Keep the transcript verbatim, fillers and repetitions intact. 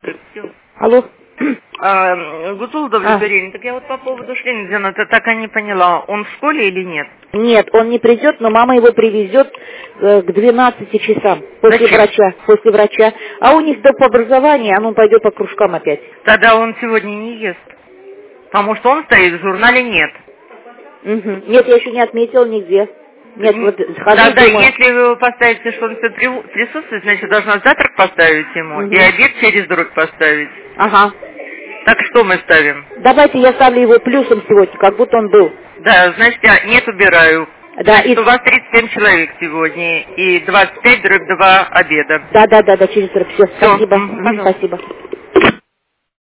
Всё. Алло. А, Гуцул удовлетворение. А. Так я вот по поводу Шленингена-то так и не поняла, он в школе или нет? Нет, он не придет, но мама его привезет э, к двенадцати часам после Зачем? врача. После врача. А у них доп. Образование, а он пойдет по кружкам опять. Тогда он сегодня не ест. Потому что он стоит в журнале «Нет». Угу. Нет, я еще не отметила нигде. Нет, вот схожу, Тогда, думаю... если вы поставите, что он присутствует, значит, должна завтрак поставить ему Угу. и обед через дробь поставить. Ага. Так что мы ставим? Давайте я ставлю его плюсом сегодня, как будто он был. Да, значит, я нет убираю. Да, значит, и... у вас тридцать семь человек сегодня и двадцать пять дробь два обеда. Да, да, да, да, через дробь. Все, Все. спасибо. Угу, Спасибо.